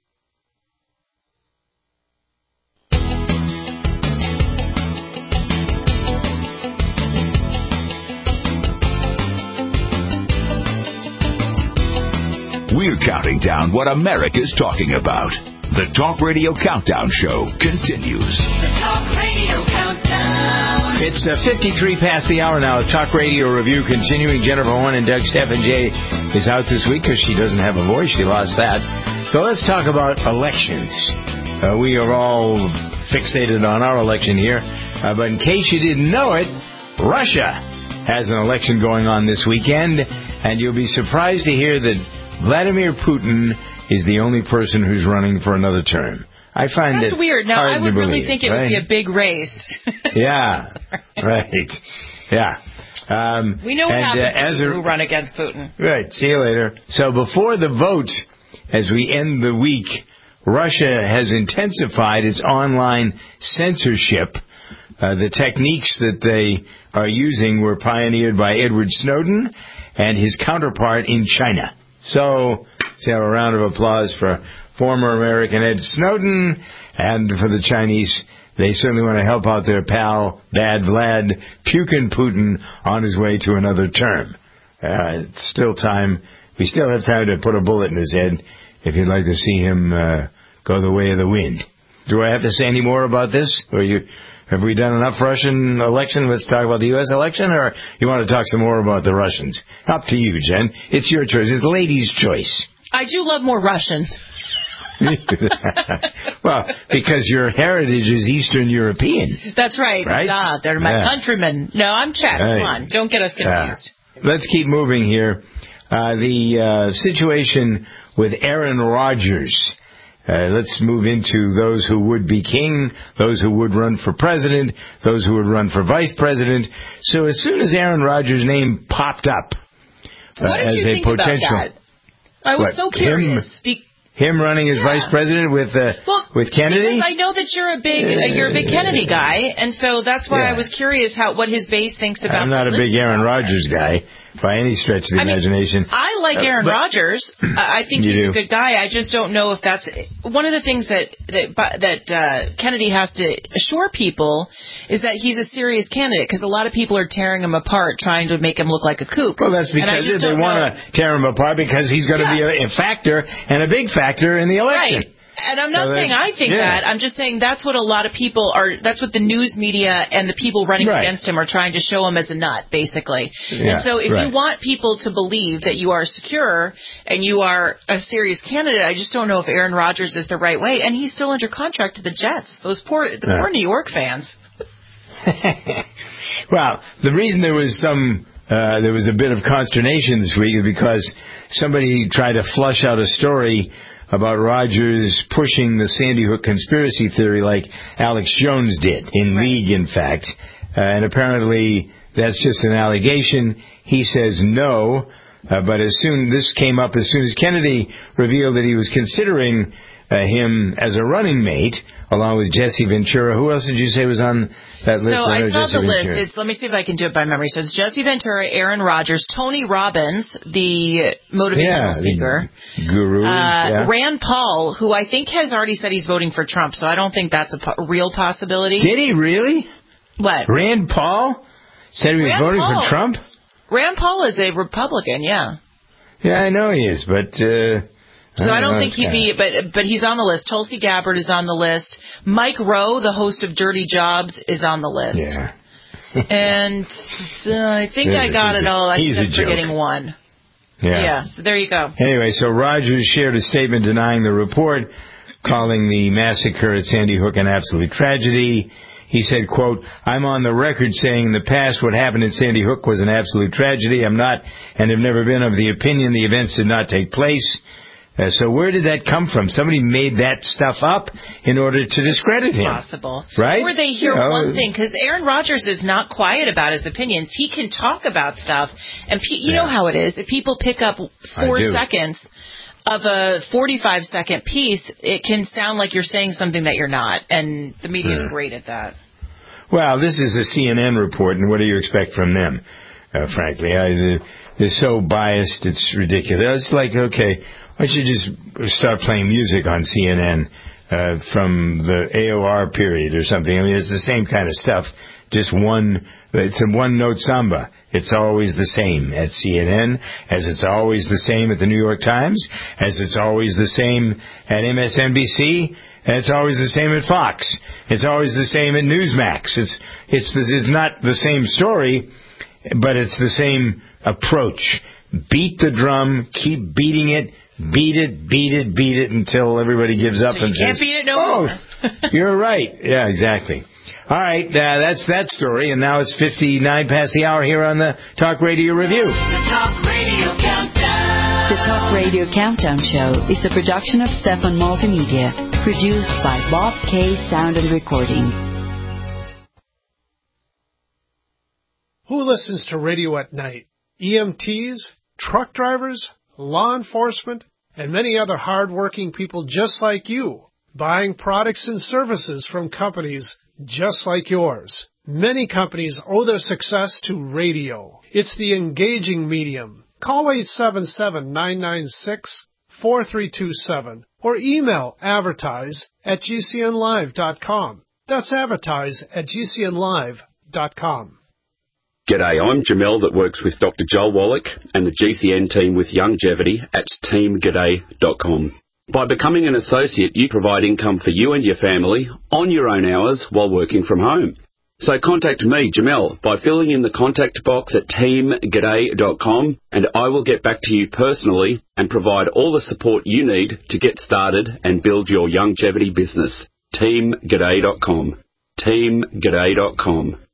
B: We're counting down what America's talking about. The Talk Radio Countdown Show continues.
C: The Talk Radio Countdown.
D: It's 53 past the hour now. Talk Radio Review continuing. Jennifer Horn and Doug Stephan-Jay is out this week because she doesn't have a voice. She lost that. So let's talk about elections. We are all fixated on our election here. But in case you didn't know it, Russia has an election going on this weekend. And you'll be surprised to hear that Vladimir Putin is the only person who's running for another term. I find
E: that's weird. Now, I would really think it would be a big race.
D: Yeah, right. Yeah.
E: We know what happens to people who run against Putin.
D: Right. See you later. So before the vote, as we end the week, Russia has intensified its online censorship. The techniques that they are using were pioneered by Edward Snowden and his counterpart in China. So, let's have a round of applause for former American Ed Snowden, and for the Chinese. They certainly want to help out their pal, Bad Vlad Putin on his way to another term. It's still time. We still have time to put a bullet in his head if you'd like to see him go the way of the wind. Do I have to say any more about this? Have we done enough Russian election? Let's talk about the U.S. election, or you want to talk some more about the Russians? Up to you, Jen. It's your choice. It's ladies' choice.
E: I do love more Russians.
D: Well, because your heritage is Eastern European.
E: That's right.
D: Right?
E: They're my countrymen. No, I'm Czech. Right. Come on. Don't get us confused.
D: Let's keep moving here. The situation with Aaron Rodgers. Let's move into those who would be king, those who would run for president, those who would run for vice president. So as soon as Aaron Rodgers' name popped up
E: what did
D: as
E: you
D: a
E: think
D: potential,
E: about that? I was so curious.
D: Him running as vice president with Kennedy?
E: Because I know that you're a big Kennedy guy, and so that's why I was curious what his base thinks about.
D: I'm not a big Aaron Rodgers guy by any stretch of the imagination.
E: I like Aaron Rodgers. I think he's a good guy. I just don't know if that's one of the things that Kennedy has to assure people is that he's a serious candidate, because a lot of people are tearing him apart, trying to make him look like a kook.
D: Well, that's because they want to tear him apart because he's going to be a factor and a big factor in the election.
E: Right. And I'm not saying I think that. I'm just saying that's what a lot of people are. That's what the news media and the people running against him are trying to show him as a nut, basically.
D: Yeah,
E: and so if you want people to believe that you are secure and you are a serious candidate, I just don't know if Aaron Rodgers is the right way. And he's still under contract to the Jets. The poor New York fans.
D: Well, the reason there was a bit of consternation this week is because somebody tried to flush out a story about Rodgers pushing the Sandy Hook conspiracy theory like Alex Jones did, in League, in fact. And apparently that's just an allegation. He says no, but this came up as soon as Kennedy revealed that he was considering him as a running mate, along with Jesse Ventura. Who else did you say was on that list?
E: So I saw the list. Let me see if I can do it by memory. So it's Jesse Ventura, Aaron Rodgers, Tony Robbins, the motivational speaker,
D: the guru,
E: Rand Paul, who I think has already said he's voting for Trump. So I don't think that's a real possibility.
D: Did he really?
E: What?
D: Rand Paul said he was voting for Trump?
E: Rand Paul is a Republican, yeah.
D: Yeah, I know he is, but
E: so I don't think he'd be, but he's on the list. Tulsi Gabbard is on the list. Mike Rowe, the host of Dirty Jobs, is on the list.
D: Yeah.
E: And I think I got it all. I think I'm forgetting one. Yeah. So there you go.
D: Anyway, so Rodgers shared a statement denying the report, calling the massacre at Sandy Hook an absolute tragedy. He said, quote, "I'm on the record saying in the past what happened at Sandy Hook was an absolute tragedy. I'm not and have never been of the opinion the events did not take place." So where did that come from? Somebody made that stuff up in order to discredit him.
E: Possible.
D: Right?
E: Or they hear one thing, because Aaron Rodgers is not quiet about his opinions. He can talk about stuff, and you know how it is. If people pick up 4 seconds of a 45-second piece, it can sound like you're saying something that you're not, and the media is great at that.
D: Well, this is a CNN report, and what do you expect from them, frankly? They're so biased, it's ridiculous. It's like, okay, why don't you just start playing music on CNN from the AOR period or something? I mean, it's the same kind of stuff, just it's a one-note samba. It's always the same at CNN, as it's always the same at the New York Times, as it's always the same at MSNBC, and it's always the same at Fox. It's always the same at Newsmax. It's not the same story, but it's the same approach. Beat the drum, keep beating it, beat it until everybody gives up and says,
E: "Can't beat it no more."
D: You're right. Yeah, exactly. All right, that's that story, and now it's 59 past the hour here on the Talk Radio Review.
C: The Talk Radio Countdown.
U: The Talk Radio Countdown Show is a production of Stefan Multimedia, produced by Bob K. Sound and Recording.
V: Who listens to radio at night? EMTs, truck drivers, law enforcement, and many other hard-working people just like you, buying products and services from companies just like yours. Many companies owe their success to radio. It's the engaging medium. Call 877-996-4327 or email advertise@gcnlive.com. That's advertise@gcnlive.com.
W: G'day, I'm Jamel that works with Dr. Joel Wallach and the GCN team with Longevity at teamg'day.com. By becoming an associate, you provide income for you and your family on your own hours while working from home. So contact me, Jamel, by filling in the contact box at teamg'day.com, and I will get back to you personally and provide all the support you need to get started and build your longevity business. teamg'day.com. teamg'day.com.